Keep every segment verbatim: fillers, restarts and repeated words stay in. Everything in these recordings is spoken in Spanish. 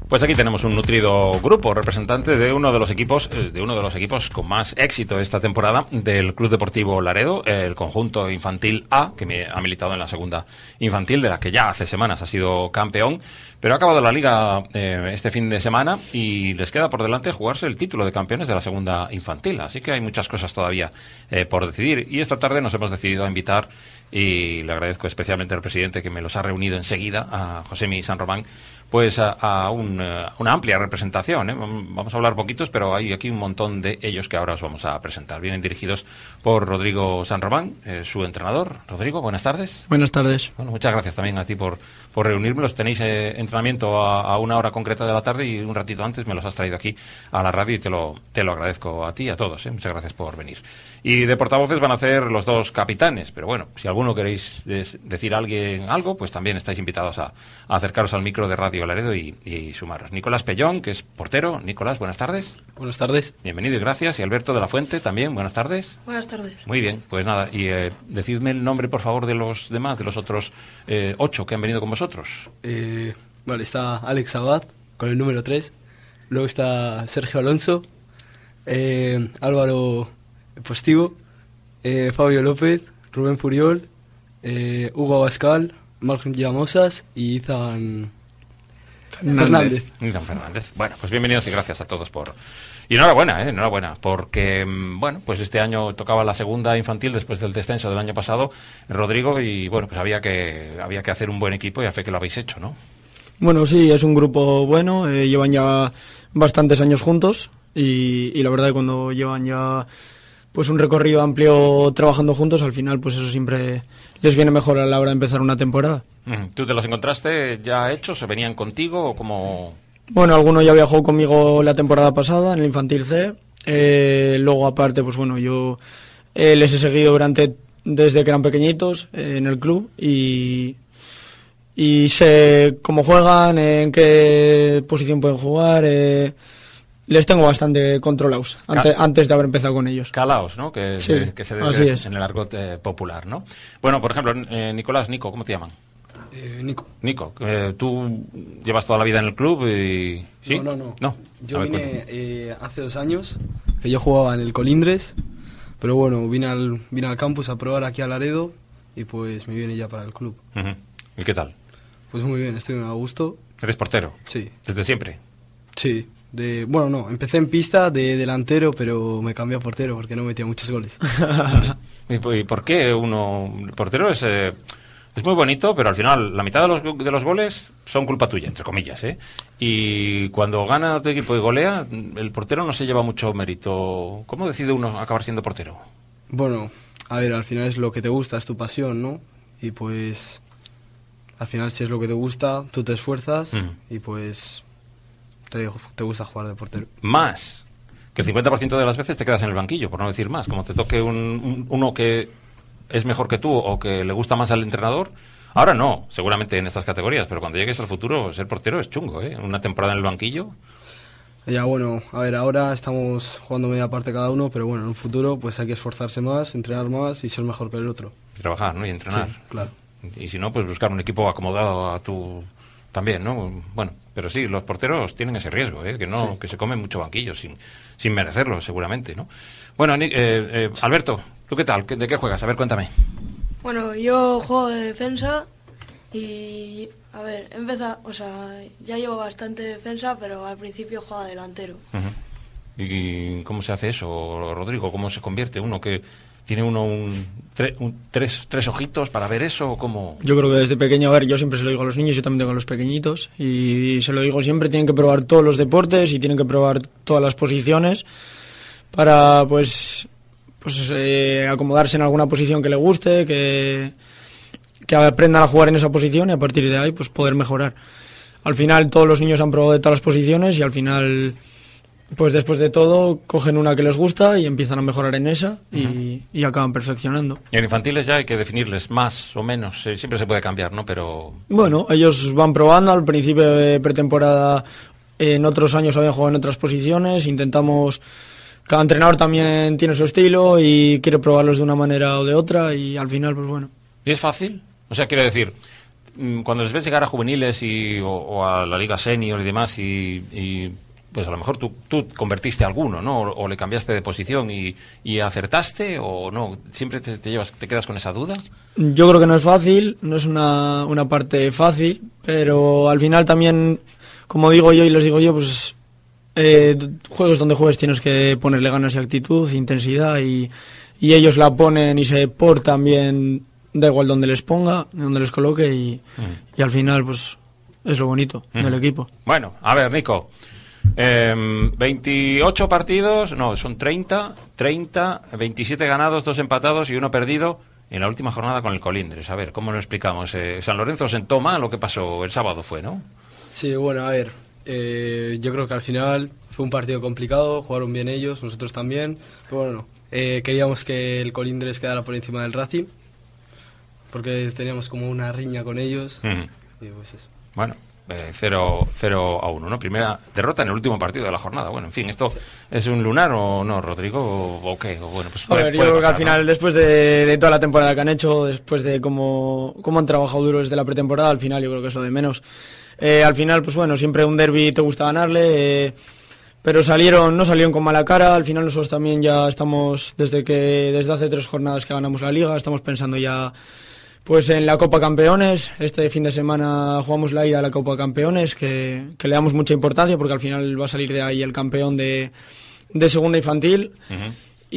Pues aquí tenemos un nutrido grupo, representante de uno de los equipos, de uno de los equipos con más éxito esta temporada del Club Deportivo Laredo, el conjunto infantil A, que me ha militado en la segunda infantil, de la que ya hace semanas ha sido campeón, pero ha acabado la liga eh, este fin de semana y les queda por delante jugarse el título de campeones de la segunda infantil, así que hay muchas cosas todavía eh, por decidir. Y esta tarde nos hemos decidido a invitar, y le agradezco especialmente al presidente que me los ha reunido enseguida, a Josemi San Román, pues a, a un, una amplia representación, ¿eh? Vamos a hablar poquitos, pero hay aquí un montón de ellos que ahora os vamos a presentar. Vienen dirigidos por Rodrigo San Román, eh, su entrenador. Rodrigo, buenas tardes. Buenas tardes. Bueno, muchas gracias también a ti por, por reunirme. Tenéis eh, entrenamiento a, a una hora concreta de la tarde y un ratito antes me los has traído aquí a la radio y te lo, te lo agradezco a ti y a todos, ¿eh? Muchas gracias por venir. Y de portavoces van a hacer los dos capitanes, pero bueno, si alguno queréis des, decir a alguien algo, pues también estáis invitados a, a acercaros al micro de Radio Laredo y, y sumaros. Nicolás Pellón, que es portero. Nicolás, buenas tardes. Buenas tardes. Bienvenido y gracias. Y Alberto de la Fuente también, buenas tardes. Buenas tardes. Muy bien, pues nada, y eh, decidme el nombre, por favor, de los demás, de los otros eh, ocho que han venido con vosotros. Eh, vale, está Alex Abad, con el número tres. Luego está Sergio Alonso, eh, Álvaro Postigo, eh, Fabio López, Rubén Furiol, eh, Hugo Abascal, Margen Llamosas y Izan Fernández. Izan Fernández. Bueno, pues bienvenidos y gracias a todos por... Y enhorabuena, ¿eh? Enhorabuena, porque, bueno, pues este año tocaba la segunda infantil después del descenso del año pasado, Rodrigo, y bueno, pues había que había que hacer un buen equipo y a fe que lo habéis hecho, ¿no? Bueno, sí, es un grupo bueno, eh, llevan ya bastantes años juntos y, y la verdad que cuando llevan ya pues un recorrido amplio trabajando juntos, al final pues eso siempre les viene mejor a la hora de empezar una temporada. ¿Tú te los encontraste ya hechos? ¿Se venían contigo o como...? Bueno, alguno ya viajó conmigo la temporada pasada en el Infantil C, eh, luego aparte pues bueno, yo eh, les he seguido durante desde que eran pequeñitos eh, en el club y... y sé cómo juegan, en qué posición pueden jugar, eh, les tengo bastante controlados antes, antes de haber empezado con ellos. Calaos, ¿no? Que, sí, de, que se debe en el argot eh, popular, ¿no? Bueno, por ejemplo, eh, Nicolás, Nico, ¿cómo te llaman? Eh, Nico. Nico, eh, tú llevas toda la vida en el club y... ¿Sí? No, no, no. ¿No? Yo ver, vine eh, hace dos años, que yo jugaba en el Colindres, pero bueno, vine al, vine al campus a probar aquí a Laredo y pues me viene ya para el club. Uh-huh. ¿Y qué tal? Pues muy bien, estoy a gusto. ¿Eres portero? Sí. ¿Desde siempre? Sí. De, bueno, no, empecé en pista de delantero, pero me cambié a portero porque no metía muchos goles. ¿Y por qué uno... portero es... Eh, es muy bonito, pero al final la mitad de los, de los goles son culpa tuya, entre comillas, ¿eh? Y cuando gana tu equipo y golea, el portero no se lleva mucho mérito. ¿Cómo decide uno acabar siendo portero? Bueno, a ver, al final es lo que te gusta, es tu pasión, ¿no? Y pues... al final, si es lo que te gusta, tú te esfuerzas mm. y pues te, te gusta jugar de portero. Más que el cincuenta por ciento de las veces te quedas en el banquillo, por no decir más. Como te toque un, un, uno que es mejor que tú o que le gusta más al entrenador. Ahora no, seguramente en estas categorías, pero cuando llegues al futuro, ser portero es chungo, ¿eh? Una temporada en el banquillo. Ya, bueno, a ver, ahora estamos jugando media parte cada uno, pero bueno, en un futuro pues hay que esforzarse más, entrenar más y ser mejor que el otro. Y trabajar, ¿no? Y entrenar. Sí, claro. Y si no, pues buscar un equipo acomodado a tu... también, ¿no? Bueno, pero sí, los porteros tienen ese riesgo, ¿eh? Que no, sí. Que se comen mucho banquillo sin, sin merecerlo, seguramente, ¿no? Bueno, eh, eh, Alberto, ¿tú qué tal? ¿De qué juegas? A ver, cuéntame. Bueno, yo juego de defensa y, a ver, empieza, o sea, ya llevo bastante defensa, pero al principio jugaba delantero. Uh-huh. ¿Y cómo se hace eso, Rodrigo? ¿Cómo se convierte uno que... ¿Tiene uno un, tre, un tres, tres ojitos para ver eso o cómo? Yo creo que desde pequeño, a ver, yo siempre se lo digo a los niños, yo también tengo a los pequeñitos, y se lo digo siempre, tienen que probar todos los deportes y tienen que probar todas las posiciones para, pues, pues eh, acomodarse en alguna posición que le guste, que, que aprendan a jugar en esa posición y a partir de ahí, pues, poder mejorar. Al final, todos los niños han probado de todas las posiciones y al final... pues después de todo cogen una que les gusta y empiezan a mejorar en esa y, uh-huh. y acaban perfeccionando. Y en infantiles ya hay que definirles más o menos, eh, siempre se puede cambiar, ¿no? Pero bueno, ellos van probando, al principio de pretemporada en otros años habían jugado en otras posiciones, intentamos, cada entrenador también tiene su estilo y quiere probarlos de una manera o de otra y al final pues bueno. ¿Y es fácil? O sea, quiero decir, cuando les ves llegar a juveniles y, o, o a la Liga Senior y demás, y, y pues a lo mejor tú, tú convertiste a alguno, ¿no? O, o le cambiaste de posición y, y acertaste, o no, siempre te, te llevas, te quedas con esa duda. Yo creo que no es fácil, no es una, una parte fácil, pero al final también, como digo yo y les digo yo, pues eh, juegos donde juegues tienes que ponerle ganas y actitud, intensidad, y, y ellos la ponen y se portan bien, da igual donde les ponga, donde les coloque, y, mm. y al final pues es lo bonito mm. del equipo. Bueno, a ver, Nico. Eh, veintiocho partidos, no, son treinta, treinta, veintisiete ganados, dos empatados y uno perdido en la última jornada con el Colindres. A ver, ¿cómo lo explicamos? Eh, San Lorenzo sentó mal lo que pasó el sábado fue, ¿no? Sí, bueno, a ver, eh, yo creo que al final fue un partido complicado, jugaron bien ellos, nosotros también, pero bueno, eh, queríamos que el Colindres quedara por encima del Racing, porque teníamos como una riña con ellos, uh-huh. y pues eso. Bueno. Eh, cero a uno, ¿no? Primera derrota en el último partido de la jornada. Bueno, en fin, ¿esto sí. es un lunar o no, Rodrigo? ¿O, o qué? O bueno, pues puede, a ver, yo puede creo pasar, que al final, ¿no? después de, de toda la temporada que han hecho, después de cómo, cómo han trabajado duro desde la pretemporada, al final yo creo que es lo de menos. Eh, al final, pues bueno, siempre un derbi te gusta ganarle, eh, pero salieron no salieron con mala cara. Al final nosotros también ya estamos, desde que desde hace tres jornadas que ganamos la Liga, estamos pensando ya pues en la Copa Campeones. Este fin de semana jugamos la ida a la Copa Campeones, que, que le damos mucha importancia porque al final va a salir de ahí el campeón de, de segunda infantil. Uh-huh.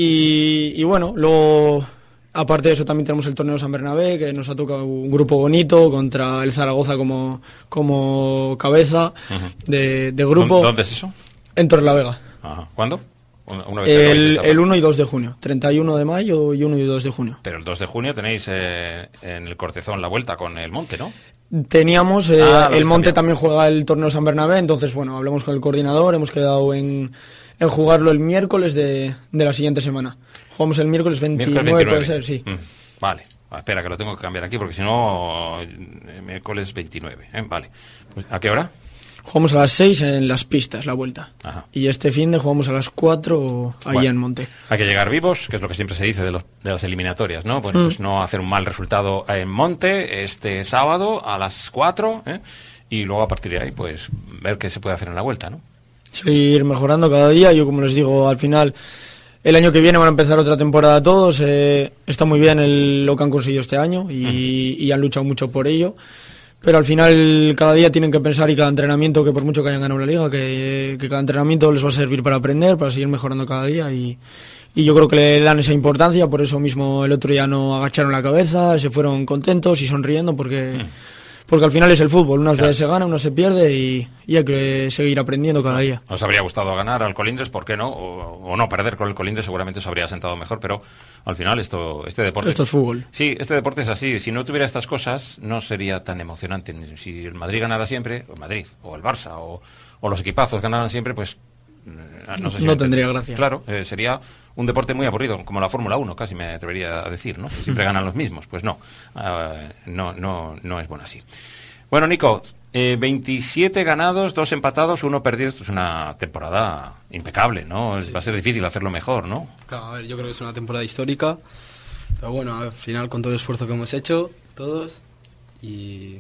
y, y bueno, luego aparte de eso también tenemos el torneo San Bernabé, que nos ha tocado un grupo bonito contra el Zaragoza como, como cabeza uh-huh. de, de grupo. ¿Dónde es eso? En Torrelavega. Ajá. ¿Cuándo? Una vez el, el uno y dos de junio, treinta y uno de mayo y uno y dos de junio. Pero el dos de junio tenéis eh, en el Cortezón la vuelta con el Monte, ¿no? Teníamos, eh, ah, el Monte también juega el torneo San Bernabé, entonces bueno, hablamos con el coordinador, hemos quedado en, en jugarlo el miércoles de, de la siguiente semana. Jugamos el miércoles veintinueve, miércoles veintinueve. Puede ser, sí. Mm, vale, espera que lo tengo que cambiar aquí porque si no, miércoles veintinueve, ¿eh? Vale. Pues, ¿a qué hora? Jugamos a las seis en las pistas, la vuelta. Ajá. Y este fin de jugamos a las cuatro allá bueno, en Monte. Hay que llegar vivos, que es lo que siempre se dice de, los, de las eliminatorias, ¿no? Bueno, mm. pues no hacer un mal resultado en Monte este sábado a las cuatro, ¿eh? Y luego a partir de ahí, pues ver qué se puede hacer en la vuelta, ¿no? Seguir mejorando cada día. Yo, como les digo, al final, el año que viene van a empezar otra temporada todos. Eh, está muy bien el, lo que han conseguido este año y, mm. y han luchado mucho por ello. Pero al final cada día tienen que pensar, y cada entrenamiento, que por mucho que hayan ganado la Liga, que, que cada entrenamiento les va a servir para aprender, para seguir mejorando cada día, y, y yo creo que le dan esa importancia. Por eso mismo el otro día no agacharon la cabeza, se fueron contentos y sonriendo, porque, mm. porque al final es el fútbol, unas claro. veces se gana, unas se pierde, y, y hay que seguir aprendiendo cada día. Os habría gustado ganar al Colindres, ¿por qué no? O, o no perder con el Colindres, seguramente os habría sentado mejor, pero al final esto este deporte... Esto es fútbol. Sí, este deporte es así. Si no tuviera estas cosas, no sería tan emocionante. Si el Madrid ganara siempre, o el Madrid, o el Barça, o, o los equipazos ganaran siempre, pues... No, sé si no tendría gracia. Claro, eh, sería un deporte muy aburrido, como la Fórmula uno, casi me atrevería a decir, ¿no? Siempre ganan los mismos. Pues no, uh, no, no, no es bueno así. Bueno, Nico... Eh, veintisiete ganados, dos empatados, uno perdido. Esto es una temporada impecable, ¿no? Sí. Va a ser difícil hacerlo mejor, ¿no? Claro, a ver, yo creo que es una temporada histórica. Pero bueno, al final con todo el esfuerzo que hemos hecho, todos, y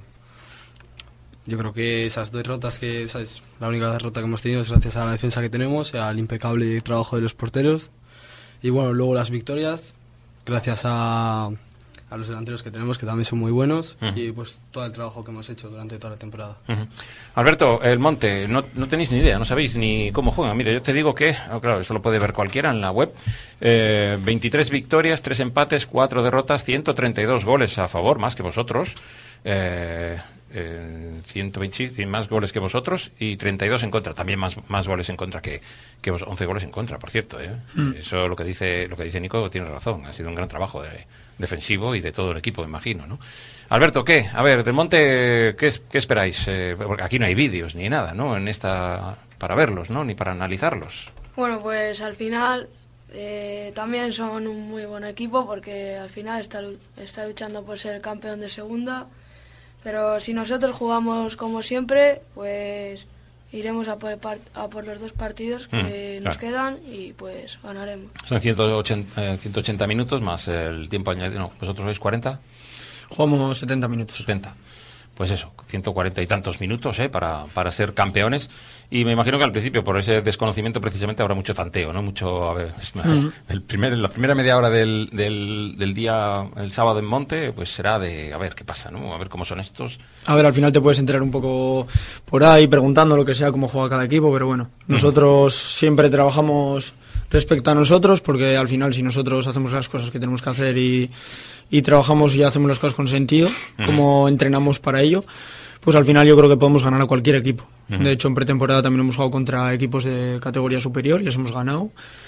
yo creo que esas dos derrotas, que ¿sabes? La única derrota que hemos tenido es gracias a la defensa que tenemos, al impecable trabajo de los porteros. Y bueno, luego las victorias, gracias a... a los delanteros que tenemos, que también son muy buenos, uh-huh. y pues todo el trabajo que hemos hecho durante toda la temporada. Uh-huh. Alberto, el Monte, no, no tenéis ni idea, no sabéis ni cómo juegan. Mire, yo te digo que, oh, claro, eso lo puede ver cualquiera en la web, eh, veintitrés victorias, tres empates, cuatro derrotas, ciento treinta y dos goles a favor, más que vosotros, eh, eh, ciento veinte, sí, más goles que vosotros, y treinta y dos en contra, también más, más goles en contra que, que vos, once goles en contra, por cierto, ¿eh? Mm. Eso lo que dice lo que dice Nico tiene razón, ha sido un gran trabajo de defensivo y de todo el equipo, imagino, ¿no? Alberto, ¿qué? A ver, del Monte, ¿qué, qué esperáis? Eh, porque aquí no hay vídeos ni nada, ¿no? En esta para verlos, ¿no? Ni para analizarlos. Bueno, pues al final eh, también son un muy buen equipo, porque al final está, está luchando por ser campeón de segunda, pero si nosotros jugamos como siempre, pues iremos a por, a por los dos partidos que mm, nos claro. quedan, y pues ganaremos. Son ciento ochenta, eh, ciento ochenta minutos más el tiempo añadido. No, ¿vosotros sois cuarenta? Jugamos setenta minutos. setenta. pues eso, ciento cuarenta y tantos minutos ¿eh? para, para ser campeones. Y me imagino que al principio, por ese desconocimiento, precisamente habrá mucho tanteo, ¿no? Mucho, a ver, es, uh-huh. el primer, la primera media hora del, del, del día, el sábado en Monte, pues será de, a ver qué pasa, ¿no? A ver cómo son estos. A ver, al final te puedes enterar un poco por ahí, preguntando lo que sea, cómo juega cada equipo, pero bueno, nosotros uh-huh. siempre trabajamos respecto a nosotros, porque al final si nosotros hacemos las cosas que tenemos que hacer y, y trabajamos y hacemos las cosas con sentido, uh-huh. como entrenamos para ello, pues al final yo creo que podemos ganar a cualquier equipo. Uh-huh. De hecho, en pretemporada también hemos jugado contra equipos de categoría superior y les hemos ganado.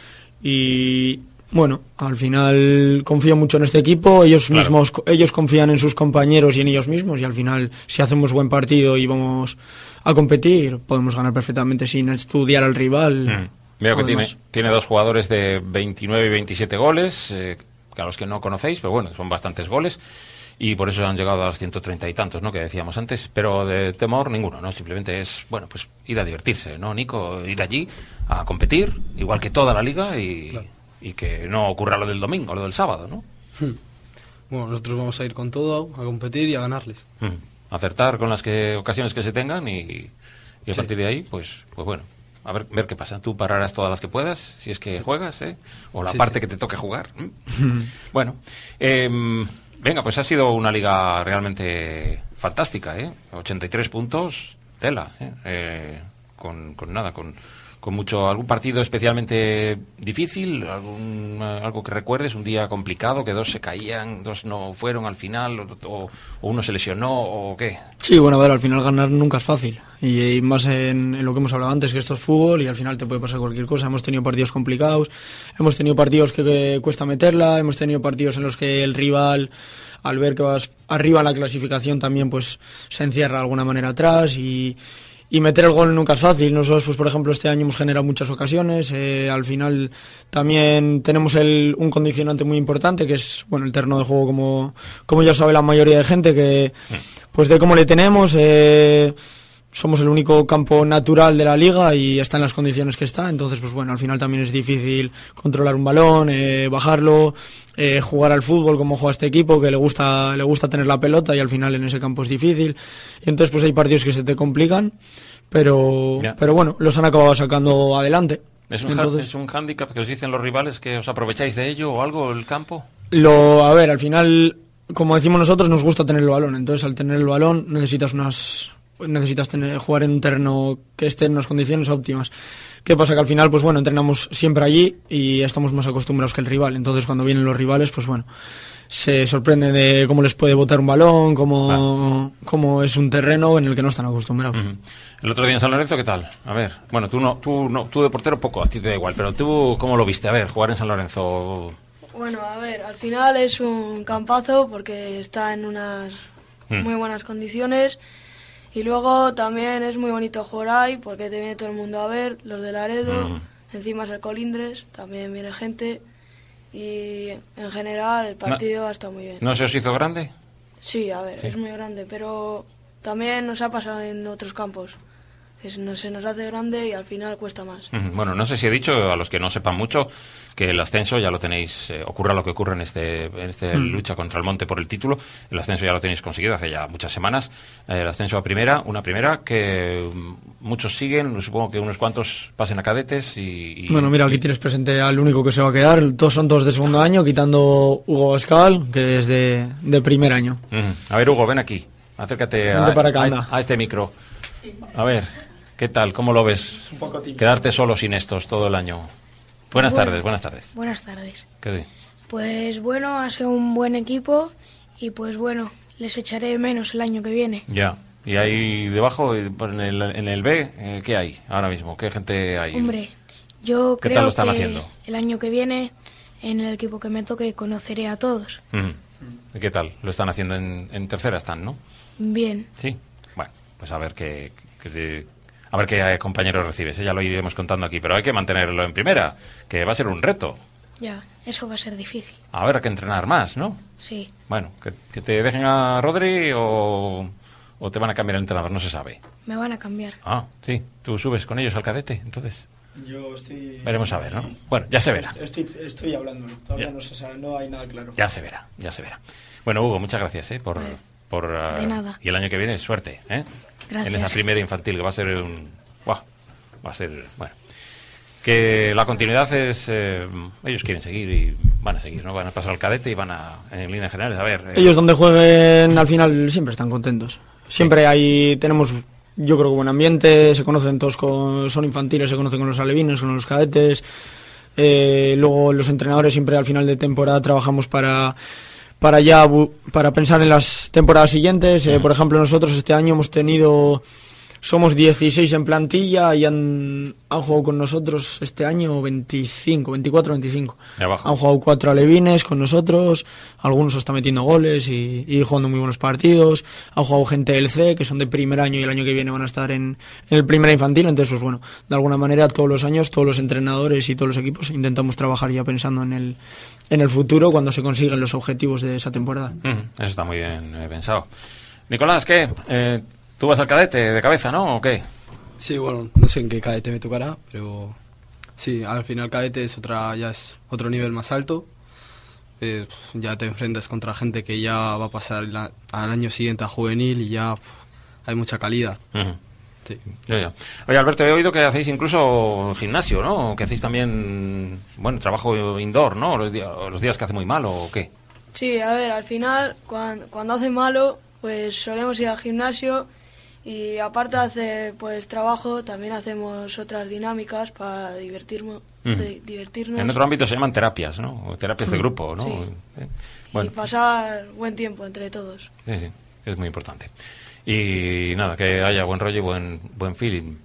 Y bueno, al final confío mucho en este equipo, ellos claro. mismos ellos confían en sus compañeros y en ellos mismos, y al final si hacemos buen partido y vamos a competir, podemos ganar perfectamente sin estudiar al rival. Uh-huh. Veo que tiene, tiene dos jugadores de veintinueve y veintisiete goles, eh, a los que no conocéis, pero bueno, son bastantes goles. Y por eso han llegado a los ciento treinta y tantos, ¿no? Que decíamos antes, pero de temor ninguno, ¿no? Simplemente es, bueno, pues ir a divertirse, ¿no, Nico? Ir allí a competir, igual que toda la liga, y, claro. y que no ocurra lo del domingo, lo del sábado, ¿no? Hmm. Bueno, nosotros vamos a ir con todo, a competir y a ganarles. Hmm. Acertar con las que ocasiones que se tengan y, y a sí. partir de ahí, pues, pues bueno, a ver, ver qué pasa. Tú pararás todas las que puedas, si es que juegas, ¿eh? O la sí, parte sí. que te toque jugar. Bueno, eh... venga, pues ha sido una liga realmente fantástica, ¿eh? ochenta y tres puntos, tela, ¿eh? Eh, con, con nada, con, con mucho, algún partido especialmente difícil, algún, algo que recuerdes, un día complicado, que dos se caían, dos no fueron al final, o, o, o uno se lesionó, o qué. Sí, bueno, a ver, al final ganar nunca es fácil, y, y más en, en lo que hemos hablado antes, que esto es fútbol, y al final te puede pasar cualquier cosa. Hemos tenido partidos complicados, hemos tenido partidos que, que cuesta meterla, hemos tenido partidos en los que el rival, al ver que vas arriba en la clasificación, también pues se encierra de alguna manera atrás, y Y meter el gol nunca es fácil. Nosotros, pues por ejemplo, este año hemos generado muchas ocasiones. Eh, al final también tenemos el, un condicionante muy importante, que es bueno el terreno de juego, como, como ya sabe la mayoría de gente, que pues de cómo le tenemos. Eh, somos el único campo natural de la liga y está en las condiciones que está. Entonces, pues bueno, al final también es difícil controlar un balón, eh, bajarlo, eh, jugar al fútbol como juega este equipo, que le gusta le gusta tener la pelota, y al final en ese campo es difícil. Y entonces pues hay partidos que se te complican, pero yeah. pero bueno, los han acabado sacando adelante. ¿Es un, entonces, ¿Es un hándicap que os dicen los rivales, que os aprovecháis de ello o algo, el campo? Lo, a ver, al final, como decimos nosotros, nos gusta tener el balón. Entonces al tener el balón necesitas unas... necesitas tener, jugar en un terreno que esté en unas condiciones óptimas. ¿Qué pasa? Que al final, pues bueno, entrenamos siempre allí y estamos más acostumbrados que el rival. Entonces cuando vienen los rivales, pues bueno, se sorprenden de cómo les puede botar un balón, cómo, ah. cómo es un terreno en el que no están acostumbrados. Uh-huh. El otro día en San Lorenzo, ¿qué tal? A ver, bueno, tú no, tú no, tú de portero poco, a ti te da igual, pero tú, ¿cómo lo viste? A ver, jugar en San Lorenzo. Bueno, a ver, al final es un campazo porque está en unas mm. muy buenas condiciones. Y luego también es muy bonito jugar ahí porque te viene todo el mundo a ver, los de Laredo, uh-huh. encima es el Colindres, también viene gente, y en general el partido no, ha estado muy bien. ¿No se os hizo grande? Sí, a ver, sí. es muy grande, pero también nos ha pasado en otros campos. Es, no, se nos hace grande y al final cuesta más. Uh-huh. Bueno, no sé si he dicho, a los que no sepan mucho, que el ascenso ya lo tenéis, eh, ocurra lo que ocurra en este, en este hmm. lucha contra el Monte por el título, el ascenso ya lo tenéis conseguido hace ya muchas semanas, eh, el ascenso a primera, una primera que um, muchos siguen, supongo que unos cuantos pasen a cadetes y... y bueno, mira, aquí y... tienes presente al único que se va a quedar, todos son todos de segundo año, quitando Hugo Bascal, que es de, de primer año. Uh-huh. A ver, Hugo, ven aquí, acércate a, para acá, a, a este micro. A ver, ¿qué tal? ¿Cómo lo ves? Es un poco típico. Quedarte solo sin estos todo el año. Buenas bueno, tardes, buenas tardes. Buenas tardes. ¿Qué de? Pues bueno, ha sido un buen equipo y pues bueno, les echaré de menos el año que viene. Ya. ¿Y ahí debajo, en el, en el B, eh, qué hay ahora mismo? ¿Qué gente hay? Hombre, yo ¿Qué creo tal lo están que haciendo? El año que viene, en el equipo que me toque, conoceré a todos. Mm. ¿Qué tal? Lo están haciendo en, en tercera, están, ¿no? Bien. Sí. Bueno, pues a ver qué... qué te... A ver qué compañeros recibes, ¿eh? Ya lo iremos contando aquí, pero hay que mantenerlo en primera, que va a ser un reto. Ya, eso va a ser difícil. A ver, hay que entrenar más, ¿no? Sí. Bueno, que, que te dejen a Rodri o, o te van a cambiar el entrenador, no se sabe. Me van a cambiar. Ah, sí, tú subes con ellos al cadete, entonces. Yo estoy... Veremos a ver, ¿no? Bueno, ya se verá. Estoy, estoy hablando, todavía ya. no se sabe, no hay nada claro. Ya se verá, ya se verá. Bueno, Hugo, muchas gracias, ¿eh? Por... Vale. Por, uh, De nada. Y el año que viene, suerte, ¿eh? Gracias. En esa primera infantil, que va a ser un... Buah, va a ser... Bueno. Que la continuidad es... Eh, ellos quieren seguir y van a seguir, ¿no? Van a pasar al cadete y van a... En líneas generales, a ver... Eh, Ellos donde jueguen al final siempre están contentos. Siempre sí. hay... Tenemos, yo creo que buen ambiente, se conocen todos, con, son infantiles, se conocen con los alevines, con los cadetes. Eh, luego los entrenadores siempre al final de temporada trabajamos para... para ya para pensar en las temporadas siguientes. Eh, por ejemplo, nosotros este año hemos tenido... Somos dieciséis en plantilla y han, han jugado con nosotros este año veinticinco, veinticuatro, veinticinco. Han jugado cuatro alevines con nosotros, algunos hasta metiendo goles y, y jugando muy buenos partidos. Han jugado gente del C, que son de primer año y el año que viene van a estar en, en el primer infantil. Entonces, pues bueno, de alguna manera todos los años, todos los entrenadores y todos los equipos intentamos trabajar ya pensando en el, en el futuro cuando se consiguen los objetivos de esa temporada. Mm, eso está muy bien eh, pensado. Nicolás, ¿qué? Eh... ¿Tú vas al cadete de cabeza, no? ¿O qué? Sí, bueno, no sé en qué cadete me tocará, pero sí, al final cadete es otra, ya es otro nivel más alto. Eh, ya te enfrentas contra gente que ya va a pasar la, al año siguiente a juvenil y ya pff, hay mucha calidad. Uh-huh. Sí. Ya, ya. Oye, Alberto, he oído que hacéis incluso gimnasio, ¿no? Que hacéis también, bueno, trabajo indoor, ¿no? Los días, los días que hace muy malo, ¿o qué? Sí, a ver, al final, cuando, cuando hace malo, pues solemos ir al gimnasio. Y aparte de hacer pues trabajo, también hacemos otras dinámicas para divertirnos. Uh-huh. de, divertirnos. En otro ámbito se llaman terapias, ¿no? O terapias de grupo, ¿no? Sí. Eh, bueno. Y pasar buen tiempo entre todos. Sí, sí, es muy importante. Y nada, que haya buen rollo y buen, buen feeling.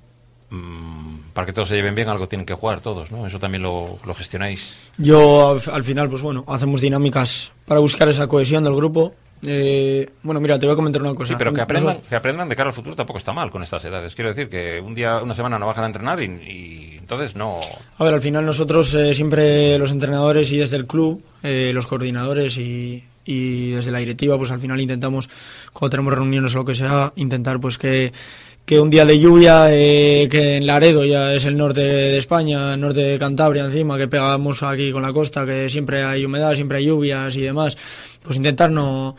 Mm, para que todos se lleven bien, algo tienen que jugar todos, ¿no? Eso también lo, lo gestionáis. Yo, al, al final, pues bueno, hacemos dinámicas para buscar esa cohesión del grupo. Eh, bueno, mira, te voy a comentar una cosa. Sí, pero que aprendan, que aprendan de cara al futuro tampoco está mal con estas edades. Quiero decir que un día, una semana no bajan a entrenar y, y entonces no... A ver, al final nosotros eh, siempre los entrenadores y desde el club, eh, los coordinadores y, y desde la directiva, pues al final intentamos, cuando tenemos reuniones o lo que sea, intentar pues que... que un día de lluvia, eh, que en Laredo ya es el norte de España, el norte de Cantabria encima, que pegamos aquí con la costa, que siempre hay humedad, siempre hay lluvias y demás, pues intentar no,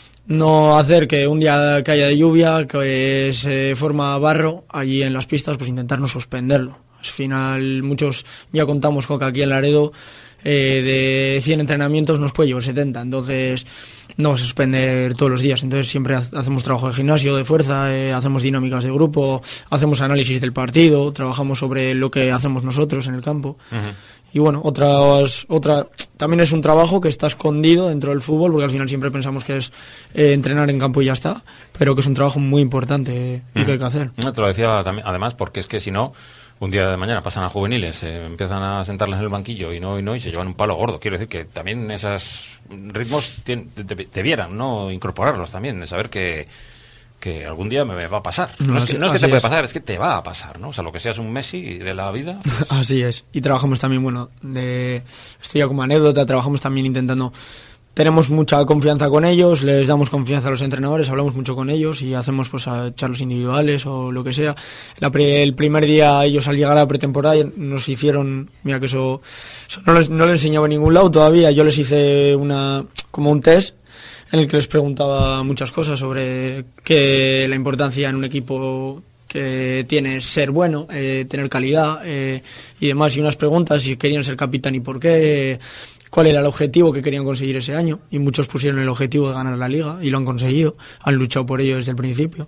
no hacer que un día que haya de lluvia, que se forma barro allí en las pistas, pues intentar no suspenderlo. Al final muchos ya contamos con que aquí en Laredo eh, de cien entrenamientos nos puede llevar setenta, entonces no vamos a suspender todos los días. Entonces siempre hacemos trabajo de gimnasio, de fuerza, eh, hacemos dinámicas de grupo, hacemos análisis del partido, trabajamos sobre lo que hacemos nosotros en el campo. Uh-huh. Y bueno, otras, otra, también es un trabajo que está escondido dentro del fútbol, porque al final siempre pensamos que es eh, entrenar en campo y ya está, pero que es un trabajo muy importante eh, uh-huh. y que hay que hacer. No, te lo decía también, además, porque es que si no, un día de mañana pasan a juveniles, eh, empiezan a sentarles en el banquillo y no y no y se llevan un palo gordo. Quiero decir que también esos ritmos debieran, ¿no?, incorporarlos también, de saber que, que algún día me va a pasar. No, no es que, no es que te puede es. pasar, es que te va a pasar, ¿no? O sea, lo que seas un Messi de la vida. Pues... Así es. Y trabajamos también, bueno, de esto ya como anécdota, trabajamos también intentando... Tenemos mucha confianza con ellos, les damos confianza a los entrenadores, hablamos mucho con ellos y hacemos pues a charlas individuales o lo que sea. La pre, el primer día ellos al llegar a la pretemporada nos hicieron, mira que eso, eso no, les, no les enseñaba en ningún lado todavía, yo les hice una como un test en el que les preguntaba muchas cosas sobre qué la importancia en un equipo que tiene ser bueno, eh, tener calidad eh, y demás, y unas preguntas si querían ser capitán y por qué, eh, cuál era el objetivo que querían conseguir ese año, y muchos pusieron el objetivo de ganar la liga y lo han conseguido, han luchado por ello desde el principio.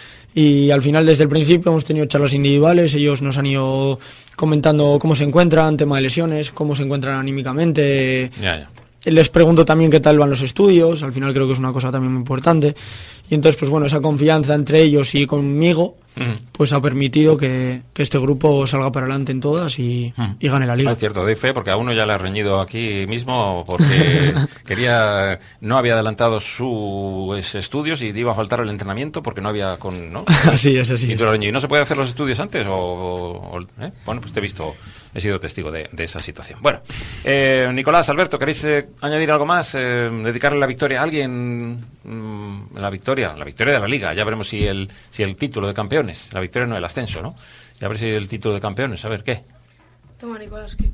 Y al final, desde el principio, hemos tenido charlas individuales, ellos nos han ido comentando cómo se encuentran, tema de lesiones, cómo se encuentran anímicamente. Ya, ya. Les pregunto también qué tal van los estudios, al final creo que es una cosa también muy importante. Y entonces, pues bueno, esa confianza entre ellos y conmigo, uh-huh. pues ha permitido que, que este grupo salga para adelante en todas y, uh-huh. y gane la liga. Ah, es cierto, doy fe, porque a uno ya le ha reñido aquí mismo porque quería, no había adelantado sus estudios y iba a faltar el entrenamiento porque no había con, ¿no? Así es, así y es. ¿Y no se puede hacer los estudios antes? O, o ¿eh? Bueno, pues te he visto, he sido testigo de, de esa situación. Bueno, eh, Nicolás, Alberto, ¿queréis eh, añadir algo más? Eh, ¿Dedicarle la victoria a alguien? Mm, la victoria la victoria de la Liga, ya veremos si el si el título de campeones, la victoria no el ascenso, ¿no? Ya ver si el título de campeones, a ver qué. Toma, Nicolás, ¿qué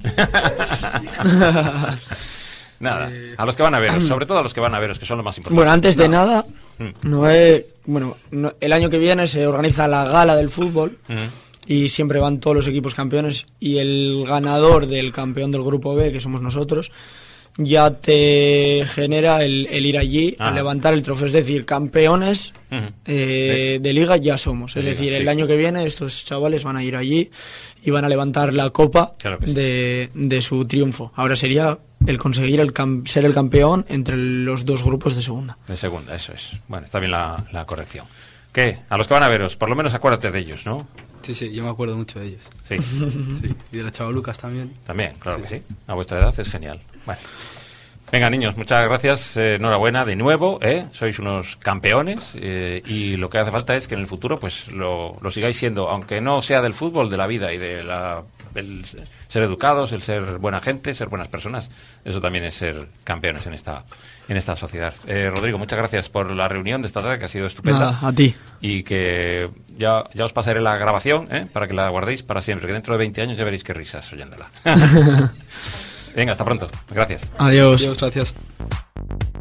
Nada, a los que van a veros, sobre todo a los que van a veros, que son los más importantes. Bueno, antes de no. nada, Mm. No es, bueno, no- el año que viene se organiza la gala del fútbol Mm. y siempre van todos los equipos campeones y el ganador del campeón del grupo B, que somos nosotros, ya te genera el, el ir allí Ah. a levantar el trofeo. Es decir, campeones Ujú. eh, de liga ya somos. De Es liga, decir, sí. el año que viene estos chavales van a ir allí y van a levantar la copa Claro que sí. de, de su triunfo. Ahora sería el conseguir el cam- ser el campeón entre los dos grupos de segunda. De segunda, eso es. Bueno, está bien la, la corrección. ¿Qué? A los que van a veros, por lo menos acuérdate de ellos, ¿no? Sí, sí, yo me acuerdo mucho de ellos. Sí, Sí. Y de las chavalucas también. también, claro que sí. A vuestra edad es genial. Bueno. Venga, niños, muchas gracias. eh, enhorabuena de nuevo. ¿eh? Sois unos campeones eh, y lo que hace falta es que en el futuro pues lo, lo sigáis siendo, aunque no sea del fútbol, de la vida y de la, el ser educados, el ser buena gente, ser buenas personas. Eso también es ser campeones en esta en esta sociedad. Eh, Rodrigo, muchas gracias por la reunión de esta tarde, que ha sido estupenda. Nada, a ti. Y que ya, ya os pasaré la grabación ¿eh? para que la guardéis para siempre, que dentro de veinte años ya veréis qué risas oyéndola. Venga, hasta pronto. Gracias. Adiós. Dios, gracias.